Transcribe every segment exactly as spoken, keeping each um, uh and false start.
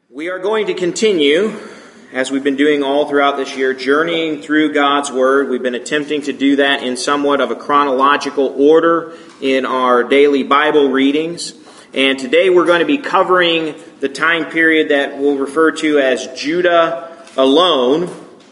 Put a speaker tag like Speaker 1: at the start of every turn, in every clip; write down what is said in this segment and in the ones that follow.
Speaker 1: We are going to continue, as we've been doing all throughout this year, journeying through God's Word. We've been attempting to do that in somewhat of a chronological order in our daily Bible readings. And today we're going to be covering the time period that we'll refer to as Judah alone.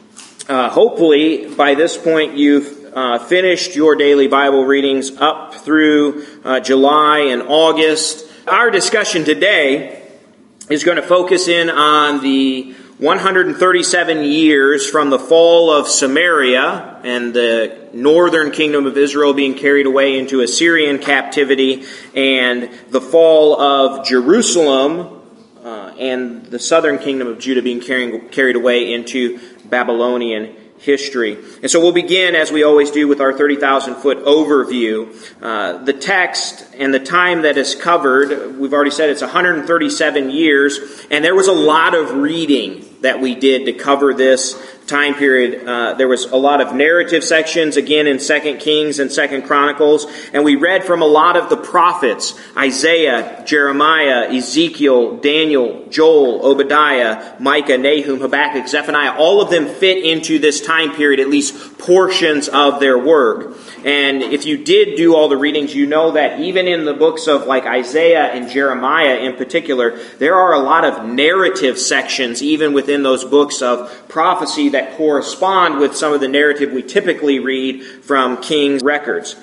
Speaker 1: Uh, hopefully, by this point, you've uh, finished your daily Bible readings up through uh, July and August. Our discussion today is going to focus in on the one hundred thirty-seven years from the fall of Samaria and the northern kingdom of Israel being carried away into Assyrian captivity, and the fall of Jerusalem uh, and the southern kingdom of Judah being carrying, carried away into Babylonian history. And so we'll begin, as we always do, with our thirty thousand foot overview. Uh, the text and the time that is covered, we've already said it's one hundred thirty-seven years, and there was a lot of reading that we did to cover this time period. Uh, there was a lot of narrative sections, again, in Second Kings and Second Chronicles, and we read from a lot of the prophets: Isaiah, Jeremiah, Ezekiel, Daniel, Joel, Obadiah, Micah, Nahum, Habakkuk, Zephaniah. All of them fit into this time period, at least portions of their work. And if you did do all the readings, you know that even in the books of like Isaiah and Jeremiah in particular, there are a lot of narrative sections even within those books of prophecy that correspond with some of the narrative we typically read from King's records.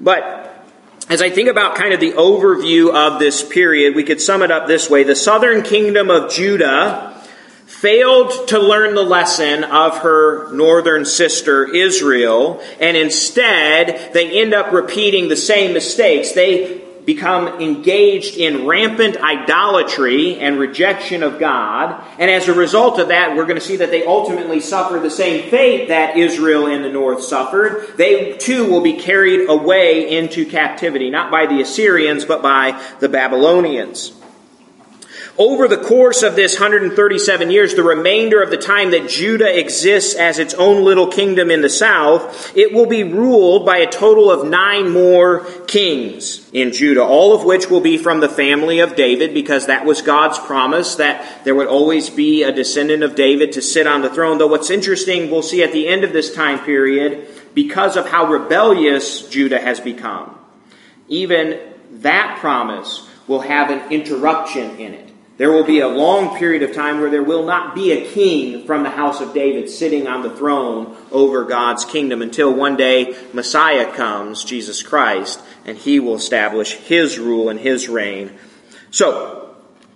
Speaker 1: But as I think about kind of the overview of this period, we could sum it up this way. The southern kingdom of Judah failed to learn the lesson of her northern sister Israel, and instead they end up repeating the same mistakes. They become engaged in rampant idolatry and rejection of God, and as a result of that, we're going to see that they ultimately suffer the same fate that Israel in the north suffered. They too will be carried away into captivity, not by the Assyrians, but by the Babylonians. Over the course of this one hundred thirty-seven years, the remainder of the time that Judah exists as its own little kingdom in the south, it will be ruled by a total of nine more kings in Judah, all of which will be from the family of David, because that was God's promise, that there would always be a descendant of David to sit on the throne. Though what's interesting, we'll see at the end of this time period, because of how rebellious Judah has become, even that promise will have an interruption in it. There will be a long period of time where there will not be a king from the house of David sitting on the throne over God's kingdom until one day Messiah comes, Jesus Christ, and he will establish his rule and his reign. So,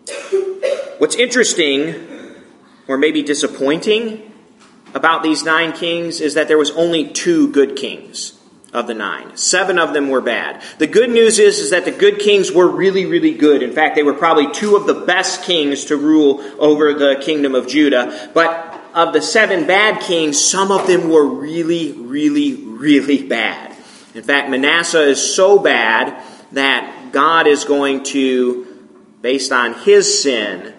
Speaker 1: what's interesting, or maybe disappointing, about these nine kings is that there was only two good kings of the nine. Seven of them were bad. The good news is, is that the good kings were really, really good. In fact, they were probably two of the best kings to rule over the kingdom of Judah. But of the seven bad kings, some of them were really, really, really bad. In fact, Manasseh is so bad that God is going to, based on his sin,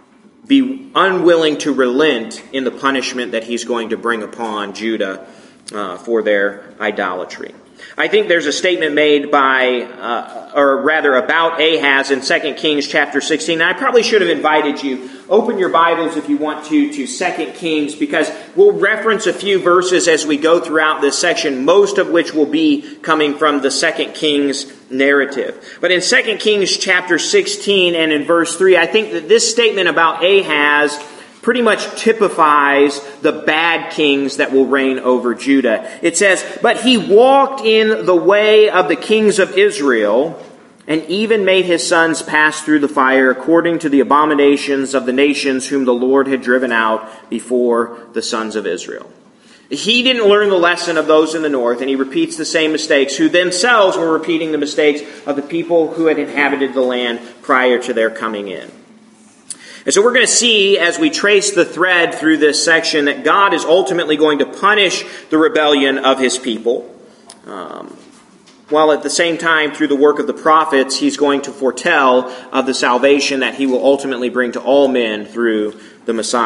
Speaker 1: be unwilling to relent in the punishment that he's going to bring upon Judah Uh, for their idolatry. I think there's a statement made by, uh, or rather about Ahaz in Second Kings chapter sixteen. And I probably should have invited you. Open your Bibles if you want to, to Second Kings, because we'll reference a few verses as we go throughout this section, most of which will be coming from the Second Kings narrative. But in Second Kings chapter sixteen and in verse three, I think that this statement about Ahaz pretty much typifies the bad kings that will reign over Judah. It says, "But he walked in the way of the kings of Israel, and even made his sons pass through the fire according to the abominations of the nations whom the Lord had driven out before the sons of Israel." He didn't learn the lesson of those in the north, and he repeats the same mistakes, who themselves were repeating the mistakes of the people who had inhabited the land prior to their coming in. And so we're going to see, as we trace the thread through this section, that God is ultimately going to punish the rebellion of his people, um, while at the same time, through the work of the prophets, he's going to foretell of the salvation that he will ultimately bring to all men through the Messiah.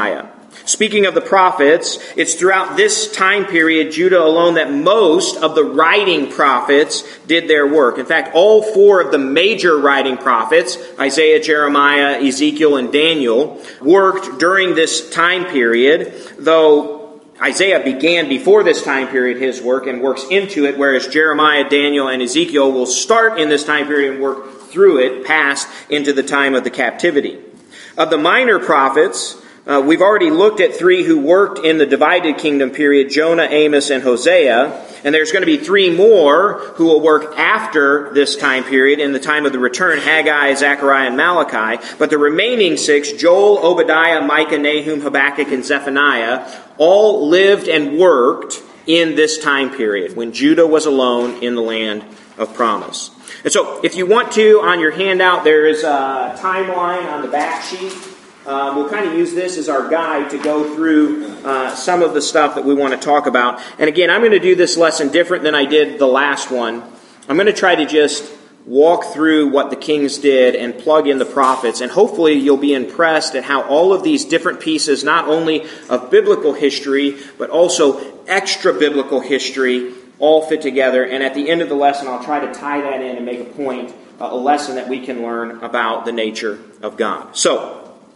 Speaker 1: Speaking of the prophets, it's throughout this time period, Judah alone, that most of the writing prophets did their work. In fact, all four of the major writing prophets, Isaiah, Jeremiah, Ezekiel, and Daniel, worked during this time period, though Isaiah began before this time period his work and works into it, whereas Jeremiah, Daniel, and Ezekiel will start in this time period and work through it, past into the time of the captivity. Of the minor prophets, Uh, we've already looked at three who worked in the divided kingdom period, Jonah, Amos, and Hosea. And there's going to be three more who will work after this time period in the time of the return, Haggai, Zechariah, and Malachi. But the remaining six, Joel, Obadiah, Micah, Nahum, Habakkuk, and Zephaniah, all lived and worked in this time period when Judah was alone in the land of promise. And so if you want to, on your handout, there is a timeline on the back sheet. Um, we'll kind of use this as our guide to go through uh, some of the stuff that we want to talk about. And again, I'm going to do this lesson different than I did the last one. I'm going to try to just walk through what the kings did and plug in the prophets. And hopefully you'll be impressed at how all of these different pieces, not only of biblical history, but also extra-biblical history, all fit together. And at the end of the lesson, I'll try to tie that in and make a point, uh, a lesson that we can learn about the nature of God. So,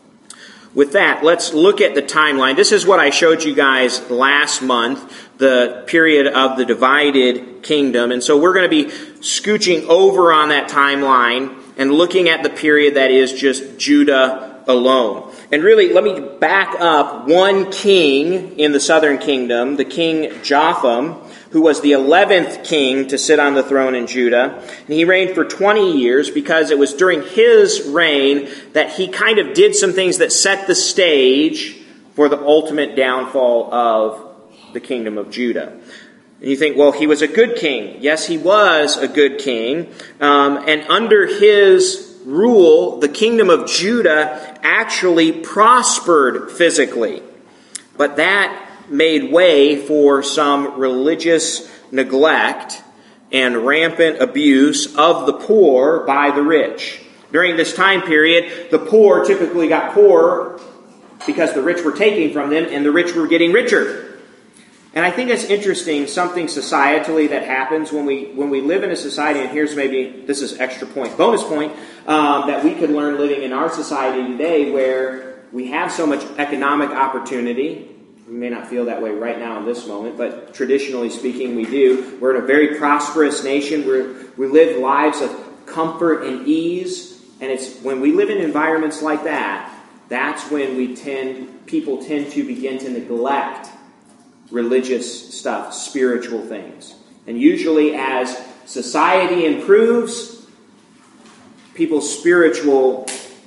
Speaker 1: with that, let's look at the timeline. This is what I showed you guys last month, the period of the divided kingdom. And so we're going to be scooching over on that timeline and looking at the period that is just Judah alone. And really, let me back up one king in the southern kingdom, the king Jotham, who was the eleventh king to sit on the throne in Judah. And he reigned for twenty years because it was during his reign that he kind of did some things that set the stage for the ultimate downfall of the kingdom of Judah. And you think, well, he was a good king. Yes, he was a good king. Um, and under his rule, the kingdom of Judah actually prospered physically. But that made way for some religious neglect and rampant abuse of the poor by the rich. During this time period, the poor typically got poorer because the rich were taking from them and the rich were getting richer. And I think it's interesting, something societally that happens when we when we live in a society, and here's maybe, this is extra point, bonus point, um, that we could learn living in our society today where we have so much economic opportunity. We may not feel that way right now in this moment, but traditionally speaking, we do. We're in a very prosperous nation. We're, we live lives of comfort and ease. And it's when we live in environments like that, that's when we tend, people tend to begin to neglect religious stuff, spiritual things. And usually as society improves, people's spiritual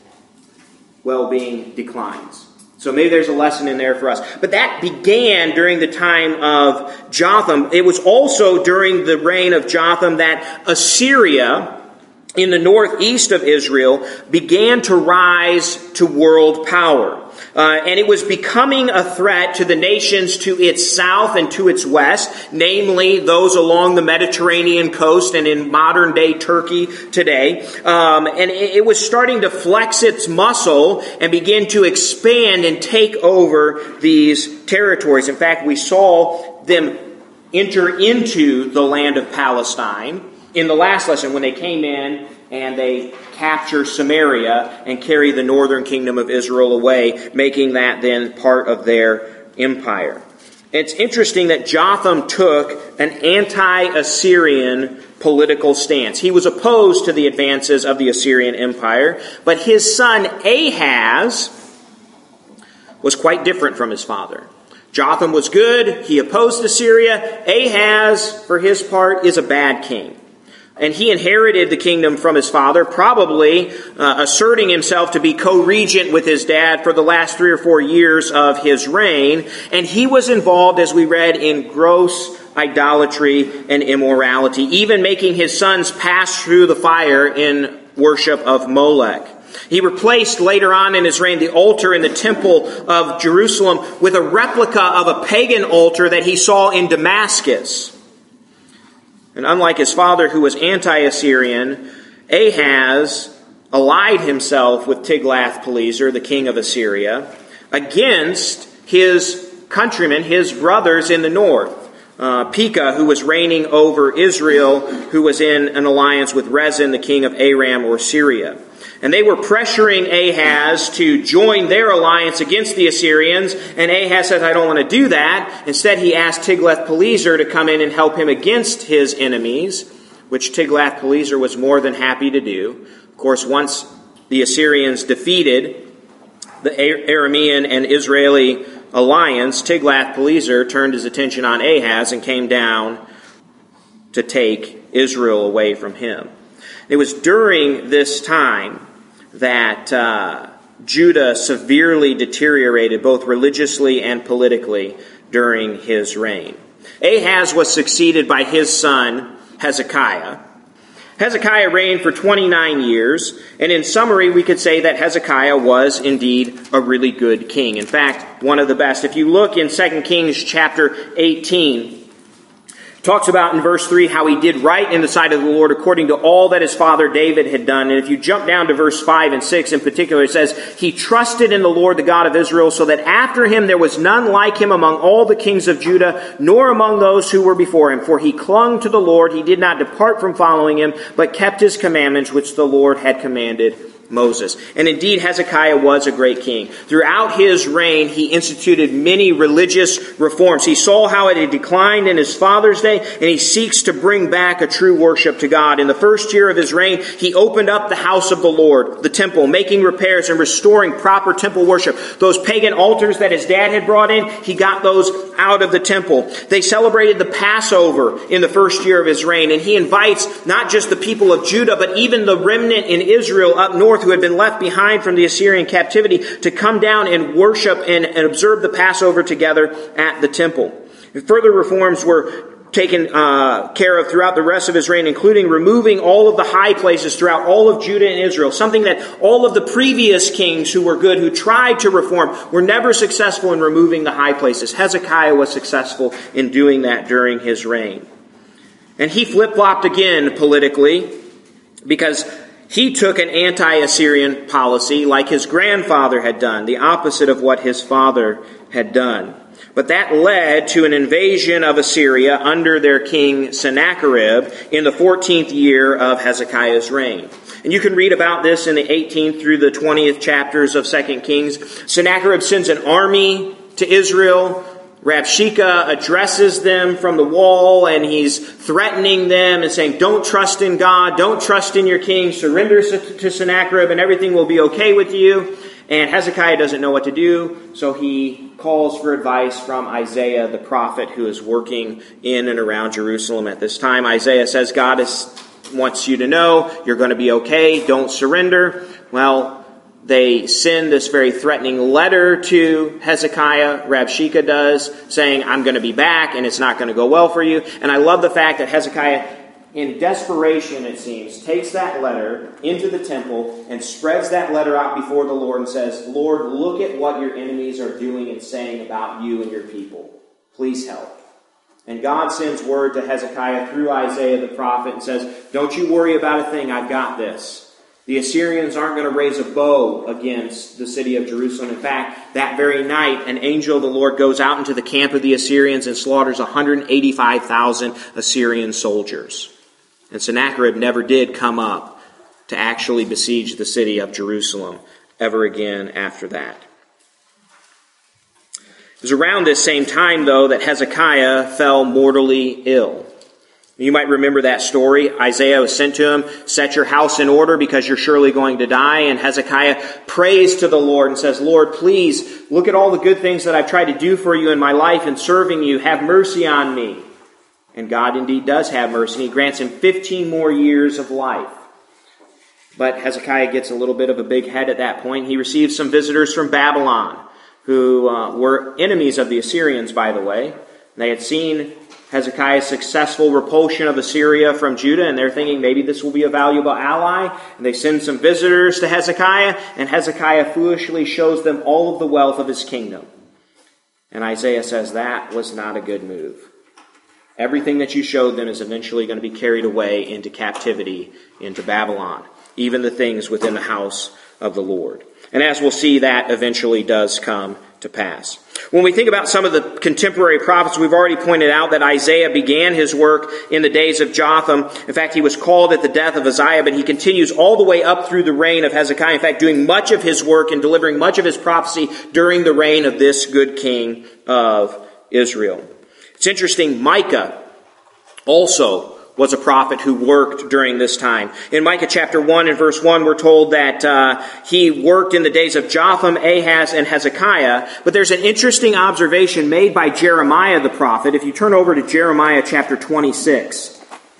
Speaker 1: well-being declines. So maybe there's a lesson in there for us. But that began during the time of Jotham. It was also during the reign of Jotham that Assyria, in the northeast of Israel, began to rise to world power. Uh, and it was becoming a threat to the nations to its south and to its west, namely those along the Mediterranean coast and in modern-day Turkey today. Um, and it, it was starting to flex its muscle and begin to expand and take over these territories. In fact, we saw them enter into the land of Palestine in the last lesson when they came in and they capture Samaria and carry the northern kingdom of Israel away, making that then part of their empire. It's interesting that Jotham took an anti-Assyrian political stance. He was opposed to the advances of the Assyrian Empire, but his son Ahaz was quite different from his father. Jotham was good. He opposed Assyria. Ahaz, for his part, is a bad king. And he inherited the kingdom from his father, probably uh, asserting himself to be co-regent with his dad for the last three or four years of his reign. And he was involved, as we read, in gross idolatry and immorality, even making his sons pass through the fire in worship of Molech. He replaced later on in his reign the altar in the temple of Jerusalem with a replica of a pagan altar that he saw in Damascus. And unlike his father, who was anti-Assyrian, Ahaz allied himself with Tiglath-Pileser, the king of Assyria, against his countrymen, his brothers in the north. Uh, Pekah, who was reigning over Israel, who was in an alliance with Rezin, the king of Aram or Syria. And they were pressuring Ahaz to join their alliance against the Assyrians. And Ahaz says, I don't want to do that. Instead, he asked Tiglath-Pileser to come in and help him against his enemies, which Tiglath-Pileser was more than happy to do. Of course, once the Assyrians defeated the Aramean and Israeli alliance, Tiglath-Pileser turned his attention on Ahaz and came down to take Israel away from him. It was during this time that uh, Judah severely deteriorated both religiously and politically during his reign. Ahaz was succeeded by his son Hezekiah. Hezekiah reigned for twenty-nine years, and in summary, we could say that Hezekiah was indeed a really good king. In fact, one of the best. If you look in Second Kings chapter eighteen, it talks about in verse three how he did right in the sight of the Lord according to all that his father David had done. And if you jump down to verse five and six in particular, it says, he trusted in the Lord, the God of Israel, so that after him there was none like him among all the kings of Judah, nor among those who were before him. For he clung to the Lord, he did not depart from following him, but kept his commandments which the Lord had commanded Moses. And indeed, Hezekiah was a great king. Throughout his reign, he instituted many religious reforms. He saw how it had declined in his father's day, and he seeks to bring back a true worship to God. In the first year of his reign, he opened up the house of the Lord, the temple, making repairs and restoring proper temple worship. Those pagan altars that his dad had brought in, he got those out of the temple. They celebrated the Passover in the first year of his reign, and he invites not just the people of Judah, but even the remnant in Israel up north who had been left behind from the Assyrian captivity to come down and worship and, and observe the Passover together at the temple. And further reforms were taken uh, care of throughout the rest of his reign, including removing all of the high places throughout all of Judah and Israel, something that all of the previous kings who were good, who tried to reform, were never successful in removing the high places. Hezekiah was successful in doing that during his reign. And he flip-flopped again politically, because he took an anti-Assyrian policy like his grandfather had done, the opposite of what his father had done. But that led to an invasion of Assyria under their king Sennacherib in the fourteenth year of Hezekiah's reign. And you can read about this in the eighteenth through the twentieth chapters of Second Kings. Sennacherib sends an army to Israel. Rabshakeh addresses them from the wall, and he's threatening them and saying, don't trust in God, don't trust in your king, surrender to Sennacherib and everything will be okay with you. And Hezekiah doesn't know what to do, so he calls for advice from Isaiah, the prophet who is working in and around Jerusalem at this time. Isaiah says, God is, wants you to know you're going to be okay, don't surrender. Well, they send this very threatening letter to Hezekiah, Rabshakeh does, saying, I'm going to be back and it's not going to go well for you. And I love the fact that Hezekiah, in desperation it seems, takes that letter into the temple and spreads that letter out before the Lord and says, Lord, look at what your enemies are doing and saying about you and your people. Please help. And God sends word to Hezekiah through Isaiah the prophet and says, don't you worry about a thing, I've got this. The Assyrians aren't going to raise a bow against the city of Jerusalem. In fact, that very night, an angel of the Lord goes out into the camp of the Assyrians and slaughters one hundred eighty-five thousand Assyrian soldiers. And Sennacherib never did come up to actually besiege the city of Jerusalem ever again after that. It was around this same time, though, that Hezekiah fell mortally ill. You might remember that story. Isaiah was sent to him, set your house in order because you're surely going to die. And Hezekiah prays to the Lord and says, Lord, please look at all the good things that I've tried to do for you in my life and serving you. Have mercy on me. And God indeed does have mercy. And he grants him fifteen more years of life. But Hezekiah gets a little bit of a big head at that point. He receives some visitors from Babylon who uh, were enemies of the Assyrians, by the way. They had seen Hezekiah's successful repulsion of Assyria from Judah, and they're thinking maybe this will be a valuable ally. And they send some visitors to Hezekiah, and Hezekiah foolishly shows them all of the wealth of his kingdom. And Isaiah says that was not a good move. Everything that you showed them is eventually going to be carried away into captivity, into Babylon, even the things within the house of the Lord. And as we'll see, that eventually does come to pass. When we think about some of the contemporary prophets, we've already pointed out that Isaiah began his work in the days of Jotham. In fact, he was called at the death of Uzziah, but he continues all the way up through the reign of Hezekiah. In fact, doing much of his work and delivering much of his prophecy during the reign of this good king of Israel. It's interesting, Micah also was a prophet who worked during this time. In Micah chapter one and verse one, we're told that uh, he worked in the days of Jotham, Ahaz, and Hezekiah. But there's an interesting observation made by Jeremiah the prophet. If you turn over to Jeremiah chapter twenty-six.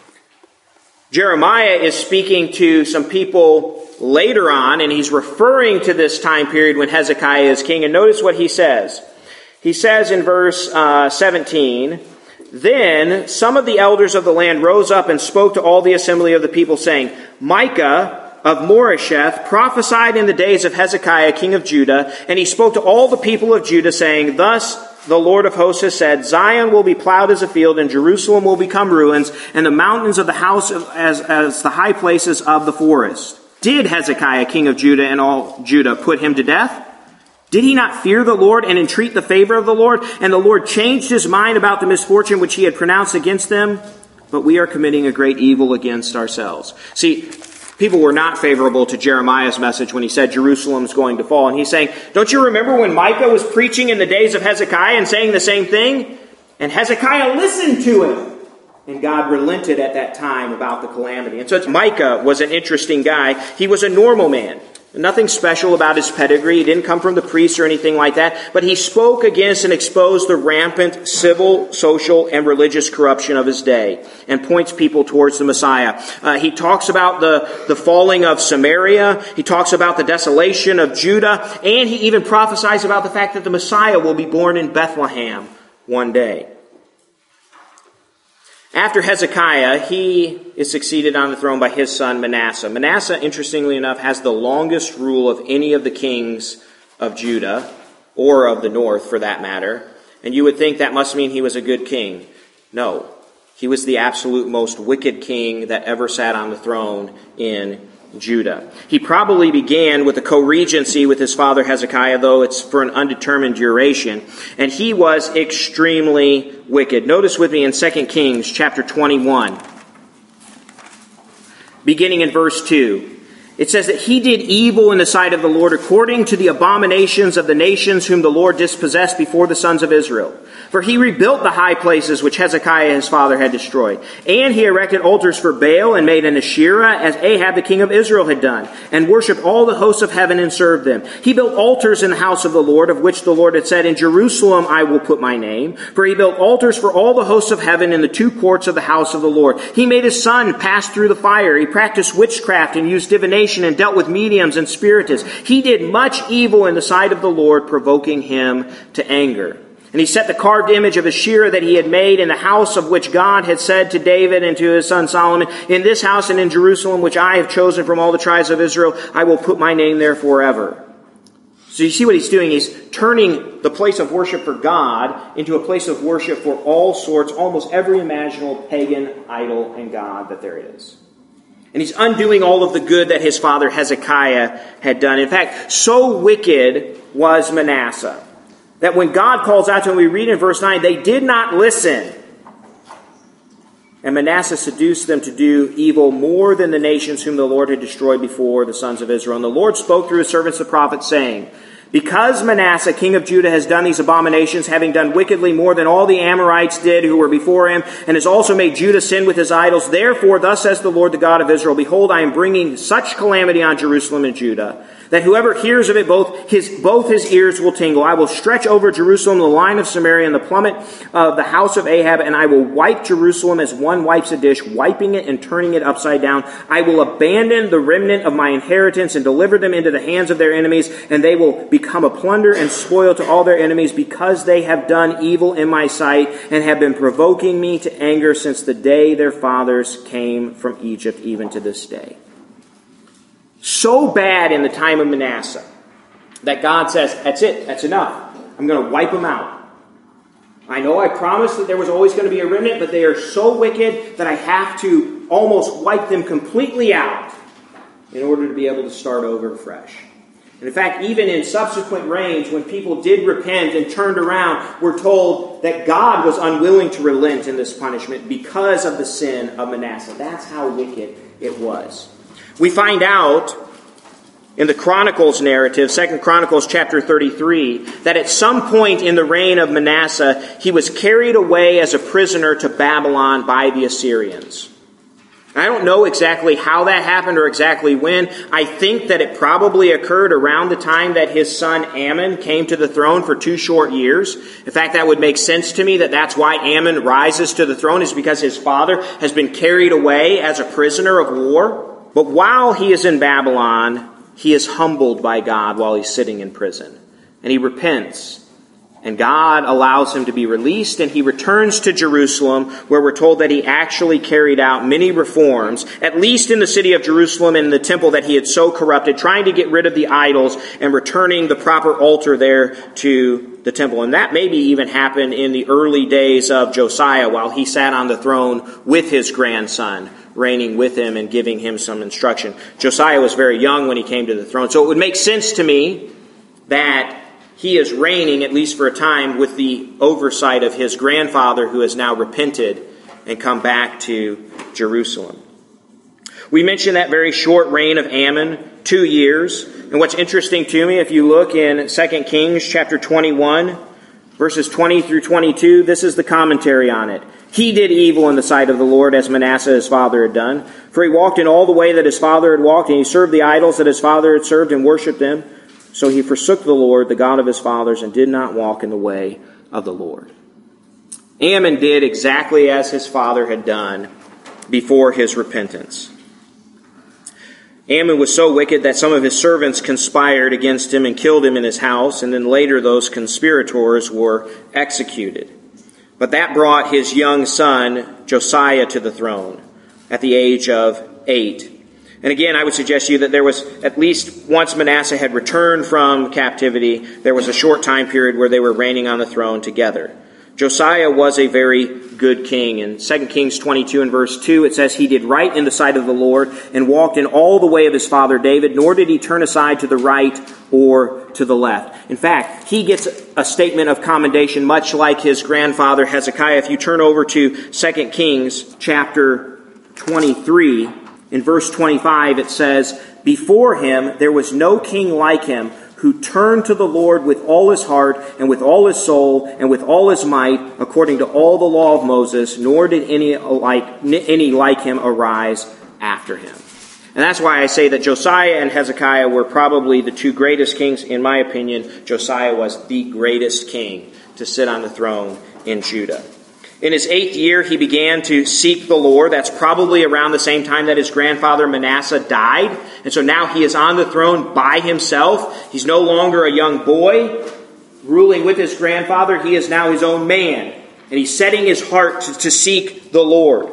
Speaker 1: Jeremiah is speaking to some people later on, and he's referring to this time period when Hezekiah is king. And notice what he says. He says in verse uh, seventeen, "Then some of the elders of the land rose up and spoke to all the assembly of the people, saying, Micah of Moresheth prophesied in the days of Hezekiah, king of Judah, and he spoke to all the people of Judah, saying, Thus the Lord of hosts has said, Zion will be plowed as a field, and Jerusalem will become ruins, and the mountains of the house of, as, as the high places of the forest. Did Hezekiah, king of Judah, and all Judah put him to death? Did he not fear the Lord and entreat the favor of the Lord? And the Lord changed his mind about the misfortune which he had pronounced against them? But we are committing a great evil against ourselves." See, people were not favorable to Jeremiah's message when he said Jerusalem's going to fall. And he's saying, don't you remember when Micah was preaching in the days of Hezekiah and saying the same thing? And Hezekiah listened to him. And God relented at that time about the calamity. And so Micah was an interesting guy. He was a normal man. Nothing special about his pedigree. He didn't come from the priests or anything like that. But he spoke against and exposed the rampant civil, social, and religious corruption of his day and points people towards the Messiah. Uh, he talks about the, the falling of Samaria. He talks about the desolation of Judah. And he even prophesies about the fact that the Messiah will be born in Bethlehem one day. After Hezekiah, he is succeeded on the throne by his son Manasseh. Manasseh, interestingly enough, has the longest rule of any of the kings of Judah, or of the north for that matter. And you would think that must mean he was a good king. No, he was the absolute most wicked king that ever sat on the throne in Judah. He probably began with a co-regency with his father Hezekiah, though it's for an undetermined duration. And he was extremely wicked. Notice with me in Second Kings chapter twenty-one, beginning in verse two. It says that he did evil in the sight of the Lord according to the abominations of the nations whom the Lord dispossessed before the sons of Israel. For he rebuilt the high places which Hezekiah his father had destroyed. And he erected altars for Baal and made an Asherah as Ahab the king of Israel had done, and worshipped all the hosts of heaven and served them. He built altars in the house of the Lord, of which the Lord had said, In Jerusalem I will put my name. For he built altars for all the hosts of heaven in the two courts of the house of the Lord. He made his son pass through the fire. He practiced witchcraft and used divination and dealt with mediums and spiritists. He did much evil in the sight of the Lord, provoking him to anger. And he set the carved image of Asherah that he had made in the house of which God had said to David and to his son Solomon, In this house and in Jerusalem, which I have chosen from all the tribes of Israel, I will put my name there forever. So you see what he's doing? He's turning the place of worship for God into a place of worship for all sorts, almost every imaginable pagan idol and god that there is. And he's undoing all of the good that his father Hezekiah had done. In fact, so wicked was Manasseh that when God calls out to him, we read in verse nine, they did not listen. And Manasseh seduced them to do evil more than the nations whom the Lord had destroyed before the sons of Israel. And the Lord spoke through his servants the prophets, saying, Because Manasseh, king of Judah, has done these abominations, having done wickedly more than all the Amorites did who were before him, and has also made Judah sin with his idols, therefore, thus says the Lord, the God of Israel, Behold, I am bringing such calamity on Jerusalem and Judah, that whoever hears of it, both his both his ears will tingle. I will stretch over Jerusalem the line of Samaria and the plummet of the house of Ahab, and I will wipe Jerusalem as one wipes a dish, wiping it and turning it upside down. I will abandon the remnant of my inheritance and deliver them into the hands of their enemies, and they will become a plunder and spoil to all their enemies, because they have done evil in my sight and have been provoking me to anger since the day their fathers came from Egypt, even to this day. So bad in the time of Manasseh that God says, that's it, that's enough. I'm going to wipe them out. I know I promised that there was always going to be a remnant, but they are so wicked that I have to almost wipe them completely out in order to be able to start over fresh. And in fact, even in subsequent reigns, when people did repent and turned around, we're told that God was unwilling to relent in this punishment because of the sin of Manasseh. That's how wicked it was. We find out in the Chronicles narrative, Second Chronicles chapter thirty-three, that at some point in the reign of Manasseh, he was carried away as a prisoner to Babylon by the Assyrians. I don't know exactly how that happened or exactly when. I think that it probably occurred around the time that his son Ammon came to the throne for two short years. In fact, that would make sense to me that that's why Ammon rises to the throne, is because his father has been carried away as a prisoner of war. But while he is in Babylon, he is humbled by God while he's sitting in prison. And he repents. And God allows him to be released, and he returns to Jerusalem, where we're told that he actually carried out many reforms, at least in the city of Jerusalem and the temple that he had so corrupted, trying to get rid of the idols and returning the proper altar there to the temple. And that maybe even happened in the early days of Josiah, while he sat on the throne with his grandson, reigning with him and giving him some instruction. Josiah was very young when he came to the throne. So it would make sense to me that he is reigning, at least for a time, with the oversight of his grandfather, who has now repented and come back to Jerusalem. We mentioned that very short reign of Ammon, two years. And what's interesting to me, if you look in Second Kings chapter twenty-one, verses twenty through twenty-two, this is the commentary on it. He did evil in the sight of the Lord, as Manasseh his father had done. For he walked in all the way that his father had walked, and he served the idols that his father had served and worshipped them. So he forsook the Lord, the God of his fathers, and did not walk in the way of the Lord. Ammon did exactly as his father had done before his repentance. Ammon was so wicked that some of his servants conspired against him and killed him in his house, and then later those conspirators were executed. But that brought his young son, Josiah, to the throne at the age of eight. And again, I would suggest to you that there was, at least once Manasseh had returned from captivity, there was a short time period where they were reigning on the throne together. Josiah was a very good king. In Second Kings twenty-two and verse two, it says, he did right in the sight of the Lord and walked in all the way of his father David, nor did he turn aside to the right or to the left. In fact, he gets a statement of commendation, much like his grandfather Hezekiah. If you turn over to Second Kings chapter twenty-three, in verse twenty-five, it says, before him there was no king like him, who turned to the Lord with all his heart and with all his soul and with all his might, according to all the law of Moses, nor did any like, any like him arise after him. And that's why I say that Josiah and Hezekiah were probably the two greatest kings. In my opinion, Josiah was the greatest king to sit on the throne in Judah. In his eighth year, he began to seek the Lord. That's probably around the same time that his grandfather Manasseh died. And so now he is on the throne by himself. He's no longer a young boy ruling with his grandfather. He is now his own man. And he's setting his heart to, to seek the Lord.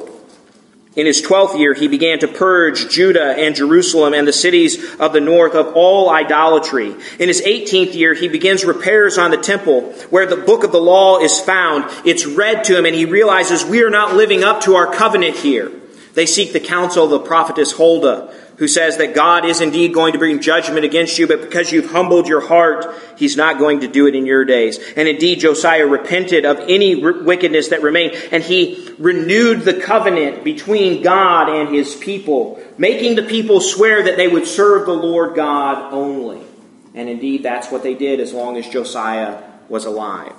Speaker 1: In his twelfth year, he began to purge Judah and Jerusalem and the cities of the north of all idolatry. In his eighteenth year, he begins repairs on the temple where the book of the law is found. It's read to him, and he realizes we are not living up to our covenant here. They seek the counsel of the prophetess Huldah, who says that God is indeed going to bring judgment against you, but because you've humbled your heart, he's not going to do it in your days. And indeed, Josiah repented of any wickedness that remained, and he renewed the covenant between God and his people, making the people swear that they would serve the Lord God only. And indeed, that's what they did as long as Josiah was alive.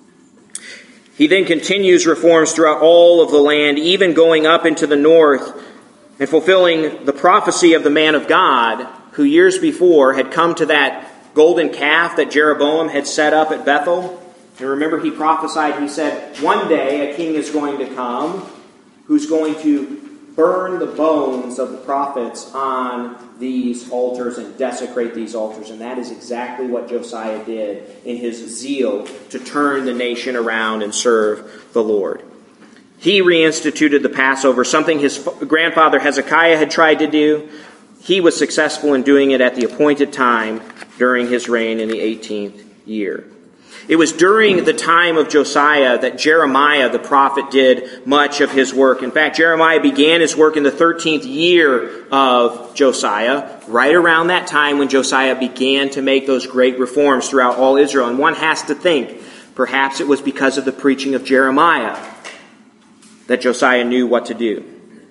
Speaker 1: He then continues reforms throughout all of the land, even going up into the north, and fulfilling the prophecy of the man of God, who years before had come to that golden calf that Jeroboam had set up at Bethel. And remember, he prophesied, he said, one day a king is going to come who's going to burn the bones of the prophets on these altars and desecrate these altars. And that is exactly what Josiah did in his zeal to turn the nation around and serve the Lord. He reinstituted the Passover, something his grandfather Hezekiah had tried to do. He was successful in doing it at the appointed time during his reign in the eighteenth year. It was during the time of Josiah that Jeremiah the prophet did much of his work. In fact, Jeremiah began his work in the thirteenth year of Josiah, right around that time when Josiah began to make those great reforms throughout all Israel. And one has to think, perhaps it was because of the preaching of Jeremiah that Josiah knew what to do.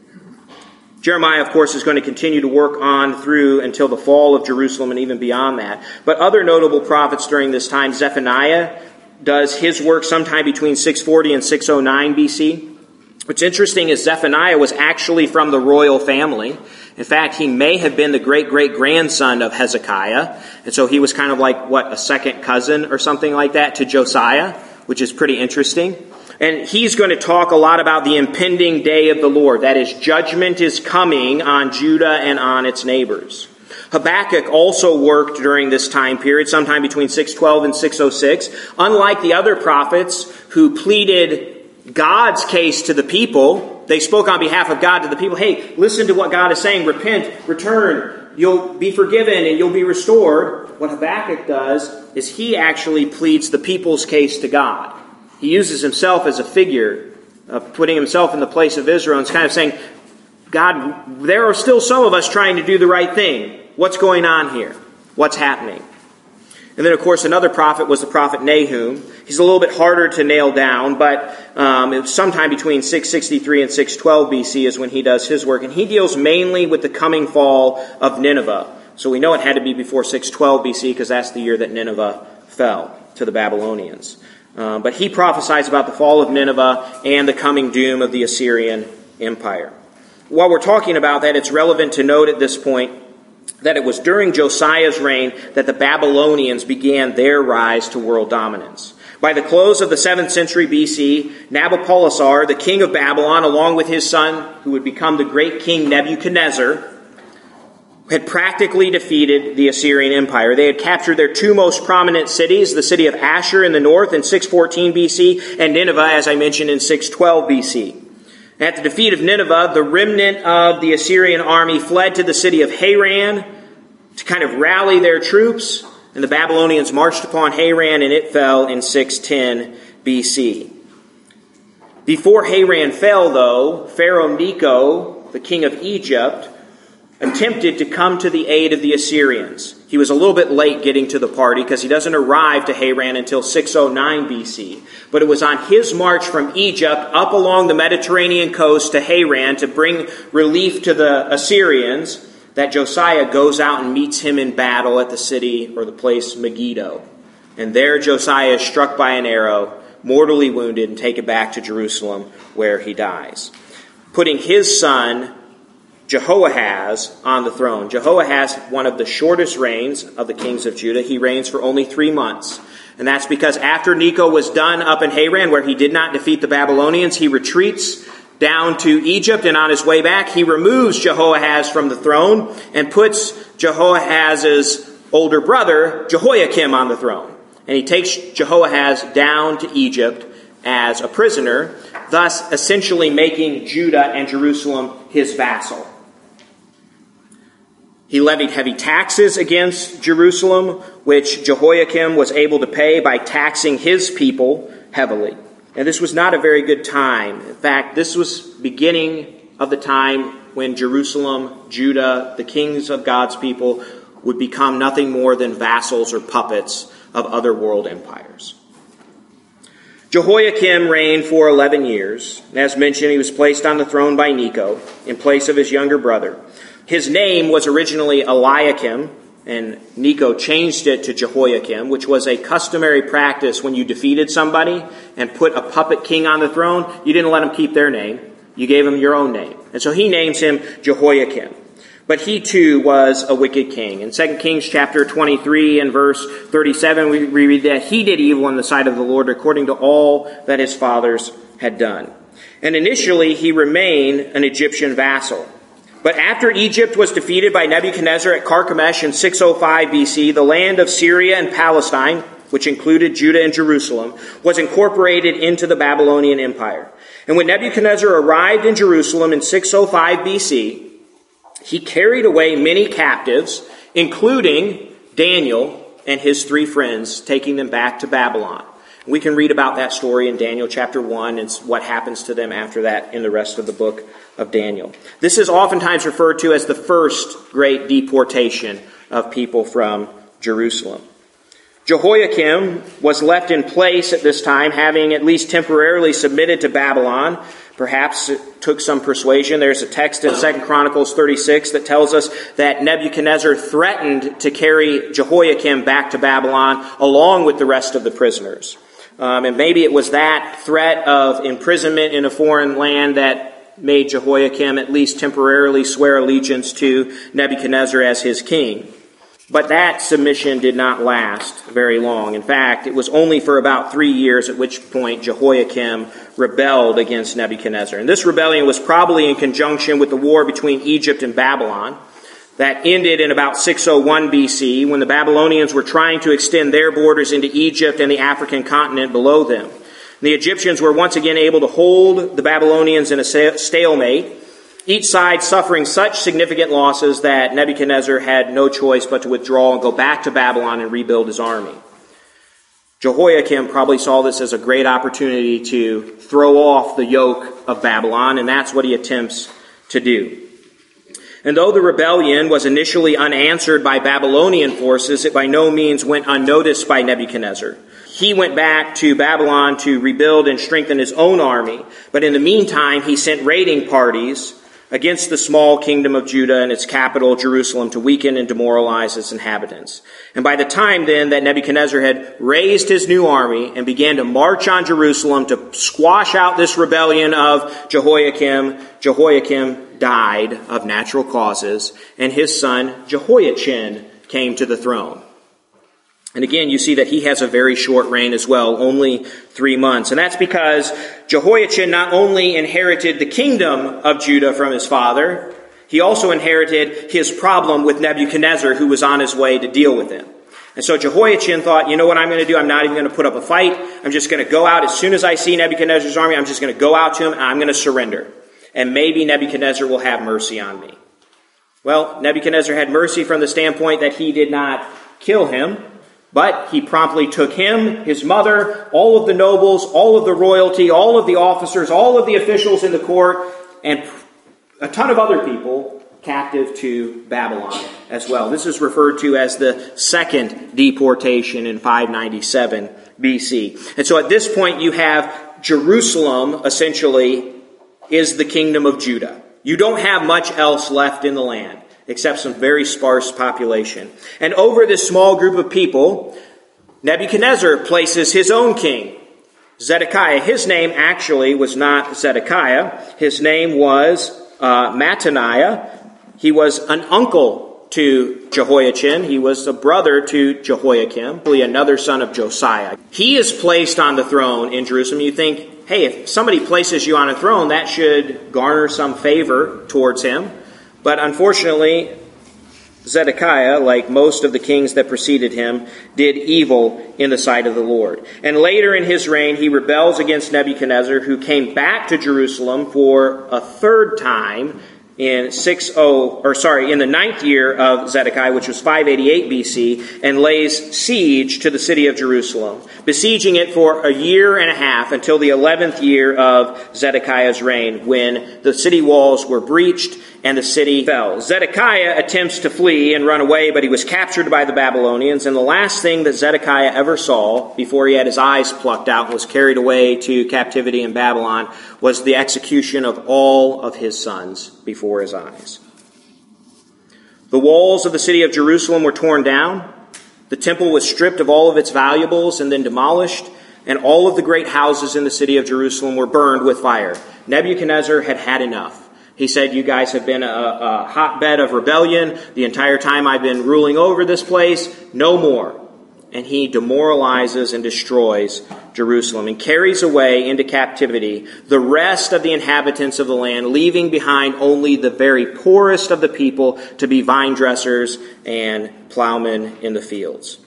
Speaker 1: Jeremiah, of course, is going to continue to work on through until the fall of Jerusalem and even beyond that. But other notable prophets during this time, Zephaniah does his work sometime between six forty and six oh nine B C. What's interesting is Zephaniah was actually from the royal family. In fact, he may have been the great-great-grandson of Hezekiah. And so he was kind of like, what, a second cousin or something like that to Josiah, which is pretty interesting. And he's going to talk a lot about the impending day of the Lord. That is, judgment is coming on Judah and on its neighbors. Habakkuk also worked during this time period, sometime between six twelve and six oh six. Unlike the other prophets who pleaded God's case to the people, they spoke on behalf of God to the people. Hey, listen to what God is saying. Repent, return. You'll be forgiven and you'll be restored. What Habakkuk does is he actually pleads the people's case to God. He uses himself as a figure, uh, putting himself in the place of Israel, and it's kind of saying, God, there are still some of us trying to do the right thing. What's going on here? What's happening? And then, of course, another prophet was the prophet Nahum. He's a little bit harder to nail down, but um, it was sometime between six sixty-three and six twelve B C is when he does his work. And he deals mainly with the coming fall of Nineveh. So we know it had to be before six twelve B C because that's the year that Nineveh fell to the Babylonians. Um, but he prophesies about the fall of Nineveh and the coming doom of the Assyrian Empire. While we're talking about that, it's relevant to note at this point that it was during Josiah's reign that the Babylonians began their rise to world dominance. By the close of the seventh century B C, Nabopolassar, the king of Babylon, along with his son, who would become the great king Nebuchadnezzar, had practically defeated the Assyrian Empire. They had captured their two most prominent cities, the city of Ashur in the north in six fourteen B C, and Nineveh, as I mentioned, in six twelve B C. At the defeat of Nineveh, the remnant of the Assyrian army fled to the city of Haran to kind of rally their troops, and the Babylonians marched upon Haran, and it fell in six ten B C. Before Haran fell, though, Pharaoh Necho, the king of Egypt, attempted to come to the aid of the Assyrians. He was a little bit late getting to the party because he doesn't arrive to Haran until six oh nine B C. But it was on his march from Egypt up along the Mediterranean coast to Haran to bring relief to the Assyrians that Josiah goes out and meets him in battle at the city or the place Megiddo. And there Josiah is struck by an arrow, mortally wounded, and taken back to Jerusalem where he dies, putting his son Jehoahaz on the throne. Jehoahaz, one of the shortest reigns of the kings of Judah. He reigns for only three months. And that's because after Necho was done up in Haran, where he did not defeat the Babylonians, he retreats down to Egypt, and on his way back, he removes Jehoahaz from the throne and puts Jehoahaz's older brother, Jehoiakim, on the throne. And he takes Jehoahaz down to Egypt as a prisoner, thus essentially making Judah and Jerusalem his vassal. He levied heavy taxes against Jerusalem, which Jehoiakim was able to pay by taxing his people heavily. And this was not a very good time. In fact, this was beginning of the time when Jerusalem, Judah, the kings of God's people, would become nothing more than vassals or puppets of other world empires. Jehoiakim reigned for eleven years. As mentioned, he was placed on the throne by Necho in place of his younger brother. His name was originally Eliakim, and Necho changed it to Jehoiakim, which was a customary practice when you defeated somebody and put a puppet king on the throne. You didn't let him keep their name. You gave him your own name. And so he names him Jehoiakim. But he too was a wicked king. In Second Kings chapter twenty-three and verse thirty-seven, we read that he did evil in the sight of the Lord according to all that his fathers had done. And initially he remained an Egyptian vassal. But after Egypt was defeated by Nebuchadnezzar at Carchemish in six oh five B C, the land of Syria and Palestine, which included Judah and Jerusalem, was incorporated into the Babylonian Empire. And when Nebuchadnezzar arrived in Jerusalem in six oh five B C, he carried away many captives, including Daniel and his three friends, taking them back to Babylon. We can read about that story in Daniel chapter one and what happens to them after that in the rest of the book of Daniel. This is oftentimes referred to as the first great deportation of people from Jerusalem. Jehoiakim was left in place at this time, having at least temporarily submitted to Babylon. Perhaps it took some persuasion. There's a text in Second Chronicles thirty-six that tells us that Nebuchadnezzar threatened to carry Jehoiakim back to Babylon along with the rest of the prisoners. Um, and maybe it was that threat of imprisonment in a foreign land that made Jehoiakim at least temporarily swear allegiance to Nebuchadnezzar as his king. But that submission did not last very long. In fact, it was only for about three years, at which point Jehoiakim rebelled against Nebuchadnezzar. And this rebellion was probably in conjunction with the war between Egypt and Babylon that ended in about six oh one B C, when the Babylonians were trying to extend their borders into Egypt and the African continent below them. The Egyptians were once again able to hold the Babylonians in a stalemate, each side suffering such significant losses that Nebuchadnezzar had no choice but to withdraw and go back to Babylon and rebuild his army. Jehoiakim probably saw this as a great opportunity to throw off the yoke of Babylon, and that's what he attempts to do. And though the rebellion was initially unanswered by Babylonian forces, it by no means went unnoticed by Nebuchadnezzar. He went back to Babylon to rebuild and strengthen his own army, but in the meantime, he sent raiding parties against the small kingdom of Judah and its capital, Jerusalem, to weaken and demoralize its inhabitants. And by the time then that Nebuchadnezzar had raised his new army and began to march on Jerusalem to squash out this rebellion of Jehoiakim, Jehoiakim died of natural causes, and his son Jehoiachin came to the throne. And again, you see that he has a very short reign as well, only three months. And that's because Jehoiachin not only inherited the kingdom of Judah from his father, he also inherited his problem with Nebuchadnezzar, who was on his way to deal with him. And so Jehoiachin thought, you know what I'm going to do? I'm not even going to put up a fight. I'm just going to go out. As soon as I see Nebuchadnezzar's army, I'm just going to go out to him and I'm going to surrender. And maybe Nebuchadnezzar will have mercy on me. Well, Nebuchadnezzar had mercy from the standpoint that he did not kill him, but he promptly took him, his mother, all of the nobles, all of the royalty, all of the officers, all of the officials in the court, and a ton of other people captive to Babylon as well. This is referred to as the second deportation in five ninety-seven B C. And so at this point you have Jerusalem, essentially, is the kingdom of Judah. You don't have much else left in the land, except some very sparse population. And over this small group of people, Nebuchadnezzar places his own king, Zedekiah. His name actually was not Zedekiah. His name was uh, Mattaniah. He was an uncle to Jehoiachin. He was a brother to Jehoiakim, another son of Josiah. He is placed on the throne in Jerusalem. You think, hey, if somebody places you on a throne, that should garner some favor towards him. But unfortunately, Zedekiah, like most of the kings that preceded him, did evil in the sight of the Lord. And later in his reign, he rebels against Nebuchadnezzar, who came back to Jerusalem for a third time in six oh or sorry, in the ninth year of Zedekiah, which was five eighty-eight B C, and lays siege to the city of Jerusalem, besieging it for a year and a half until the eleventh year of Zedekiah's reign, when the city walls were breached and the city fell. Zedekiah attempts to flee and run away, but he was captured by the Babylonians, and the last thing that Zedekiah ever saw before he had his eyes plucked out and was carried away to captivity in Babylon was the execution of all of his sons before his eyes. The walls of the city of Jerusalem were torn down. The temple was stripped of all of its valuables and then demolished, and all of the great houses in the city of Jerusalem were burned with fire. Nebuchadnezzar had had enough. He said, you guys have been a, a hotbed of rebellion the entire time I've been ruling over this place. No more. And he demoralizes and destroys Jerusalem and carries away into captivity the rest of the inhabitants of the land, leaving behind only the very poorest of the people to be vine dressers and plowmen in the fields.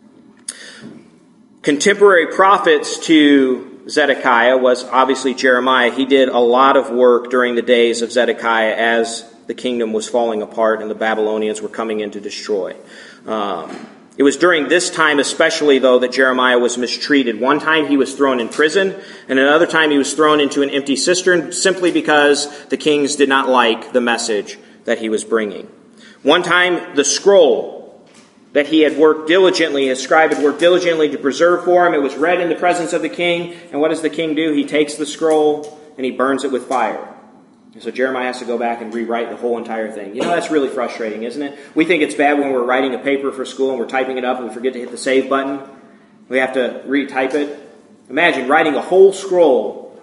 Speaker 1: Contemporary prophets to Zedekiah was obviously Jeremiah. He did a lot of work during the days of Zedekiah as the kingdom was falling apart and the Babylonians were coming in to destroy. Um, It was during this time especially, though, that Jeremiah was mistreated. One time he was thrown in prison, and another time he was thrown into an empty cistern simply because the kings did not like the message that he was bringing. One time the scroll that he had worked diligently, his scribe had worked diligently to preserve for him, it was read in the presence of the king, and what does the king do? He takes the scroll and he burns it with fire. And so Jeremiah has to go back and rewrite the whole entire thing. You know, that's really frustrating, isn't it? We think it's bad when we're writing a paper for school and we're typing it up and we forget to hit the save button. We have to retype it. Imagine writing a whole scroll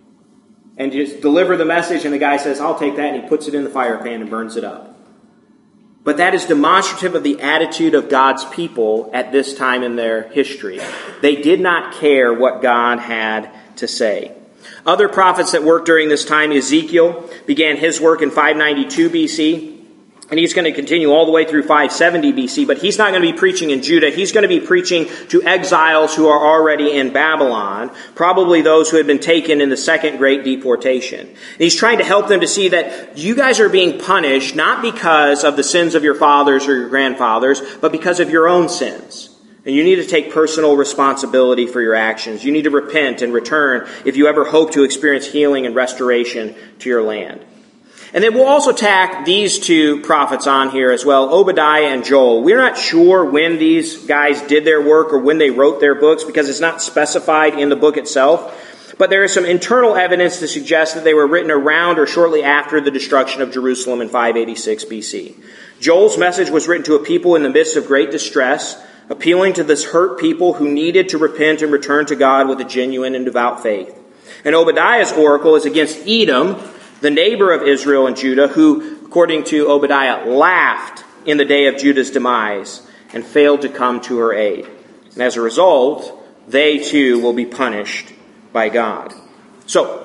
Speaker 1: and just deliver the message and the guy says, I'll take that, and he puts it in the fire pan and burns it up. But that is demonstrative of the attitude of God's people at this time in their history. They did not care what God had to say. Other prophets that worked during this time, Ezekiel began his work in five ninety-two B C, and he's going to continue all the way through five seventy B C, but he's not going to be preaching in Judah. He's going to be preaching to exiles who are already in Babylon, probably those who had been taken in the second great deportation. And he's trying to help them to see that you guys are being punished not because of the sins of your fathers or your grandfathers, but because of your own sins. And you need to take personal responsibility for your actions. You need to repent and return if you ever hope to experience healing and restoration to your land. And then we'll also tack these two prophets on here as well, Obadiah and Joel. We're not sure when these guys did their work or when they wrote their books because it's not specified in the book itself. But there is some internal evidence to suggest that they were written around or shortly after the destruction of Jerusalem in five eighty-six B C. Joel's message was written to a people in the midst of great distress, appealing to this hurt people who needed to repent and return to God with a genuine and devout faith. And Obadiah's oracle is against Edom, the neighbor of Israel and Judah, who, according to Obadiah, laughed in the day of Judah's demise and failed to come to her aid. And as a result, they too will be punished by God. So,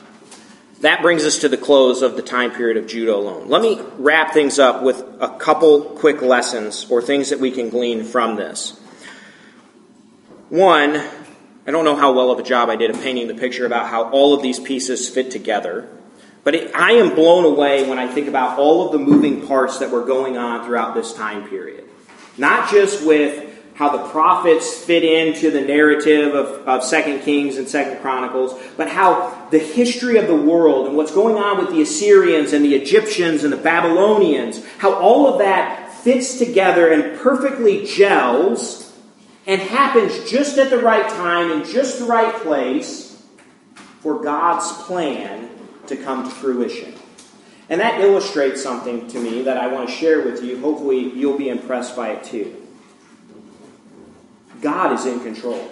Speaker 1: that brings us to the close of the time period of Judah alone. Let me wrap things up with a couple quick lessons or things that we can glean from this. One, I don't know how well of a job I did of painting the picture about how all of these pieces fit together, but it, I am blown away when I think about all of the moving parts that were going on throughout this time period. Not just with how the prophets fit into the narrative of, of Second Kings and Second Chronicles, but how the history of the world and what's going on with the Assyrians and the Egyptians and the Babylonians, how all of that fits together and perfectly gels and happens just at the right time in just the right place for God's plan to come to fruition. And that illustrates something to me that I want to share with you. Hopefully you'll be impressed by it too. God is in control.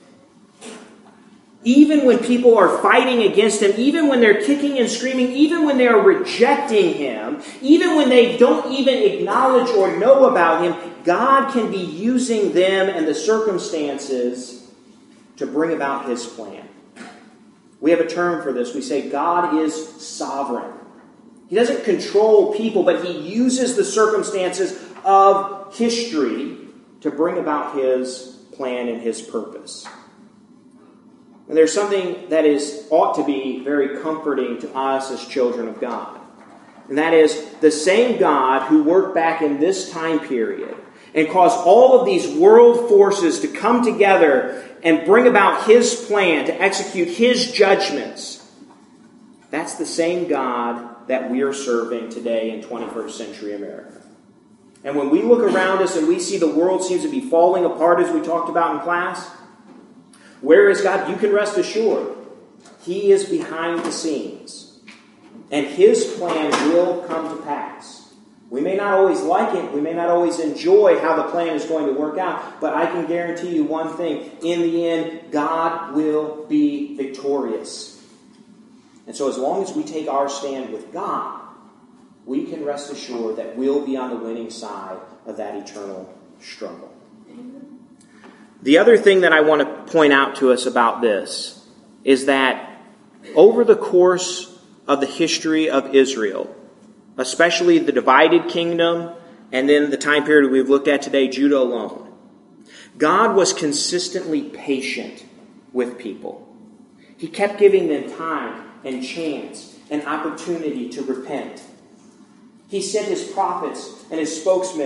Speaker 1: Even when people are fighting against Him, even when they're kicking and screaming, even when they are rejecting Him, even when they don't even acknowledge or know about Him, God can be using them and the circumstances to bring about His plan. We have a term for this. We say God is sovereign. He doesn't control people, but He uses the circumstances of history to bring about His plan and His purpose. And there's something that is ought to be very comforting to us as children of God. And that is the same God who worked back in this time period and caused all of these world forces to come together and bring about His plan to execute His judgments. That's the same God that we are serving today in twenty-first century America. And when we look around us and we see the world seems to be falling apart as we talked about in class, where is God? You can rest assured He is behind the scenes. And His plan will come to pass. We may not always like it. We may not always enjoy how the plan is going to work out. But I can guarantee you one thing. In the end, God will be victorious. And so as long as we take our stand with God, we can rest assured that we'll be on the winning side of that eternal struggle. The other thing that I want to point out to us about this is that over the course of the history of Israel, especially the divided kingdom and then the time period we've looked at today, Judah alone, God was consistently patient with people. He kept giving them time and chance and opportunity to repent. He sent His prophets and His spokesmen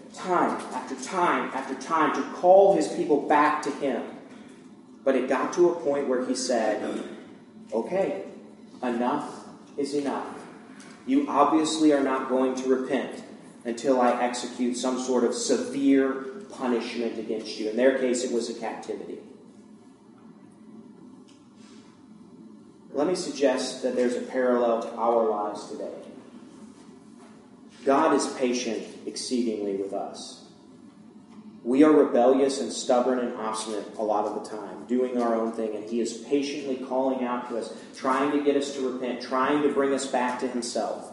Speaker 1: time after time after time to call his people back to him. But it got to a point where he said, okay, enough is enough. You obviously are not going to repent until I execute some sort of severe punishment against you. In their case, it was a captivity. Let me suggest that there's a parallel to our lives today. God is patient exceedingly with us. We are rebellious and stubborn and obstinate a lot of the time, doing our own thing, and he is patiently calling out to us, trying to get us to repent, trying to bring us back to himself.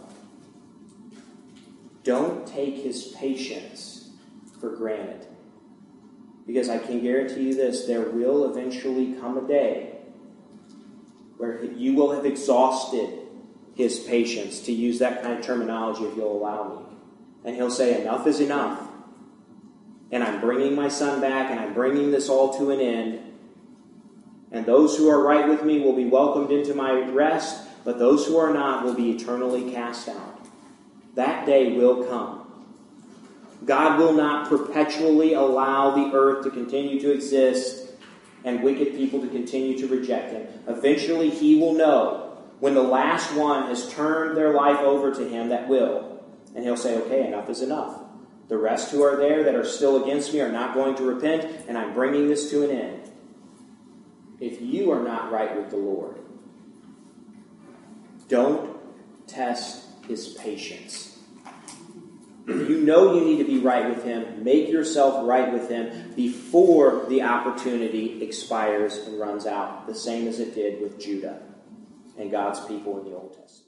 Speaker 1: Don't take his patience for granted. Because I can guarantee you this, there will eventually come a day where you will have exhausted his patience, to use that kind of terminology if you'll allow me. And he'll say, enough is enough. And I'm bringing my son back, and I'm bringing this all to an end. And those who are right with me will be welcomed into my rest, but those who are not will be eternally cast out. That day will come. God will not perpetually allow the earth to continue to exist and wicked people to continue to reject him. Eventually he will know when the last one has turned their life over to him that will. And he'll say, okay, enough is enough. The rest who are there that are still against me are not going to repent, and I'm bringing this to an end. If you are not right with the Lord, don't test his patience. If you know you need to be right with him, make yourself right with him before the opportunity expires and runs out, the same as it did with Judah and God's people in the Old Testament.